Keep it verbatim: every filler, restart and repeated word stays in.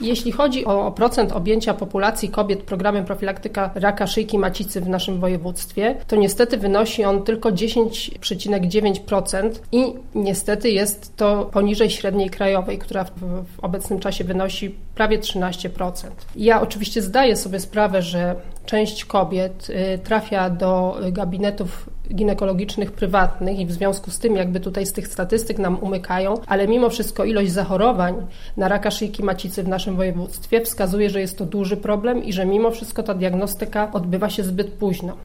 Jeśli chodzi o procent objęcia populacji kobiet programem profilaktyka raka szyjki macicy w naszym województwie, to niestety wynosi on tylko dziesięć przecinek dziewięć procent i niestety jest to poniżej średniej krajowej, która w, w obecnym czasie wynosi prawie trzynaście procent. Ja oczywiście zdaję sobie sprawę, że część kobiet trafia do gabinetów ginekologicznych prywatnych i w związku z tym jakby tutaj z tych statystyk nam umykają, ale mimo wszystko ilość zachorowań na raka szyjki macicy w naszym województwie wskazuje, że jest to duży problem i że mimo wszystko ta diagnostyka odbywa się zbyt późno.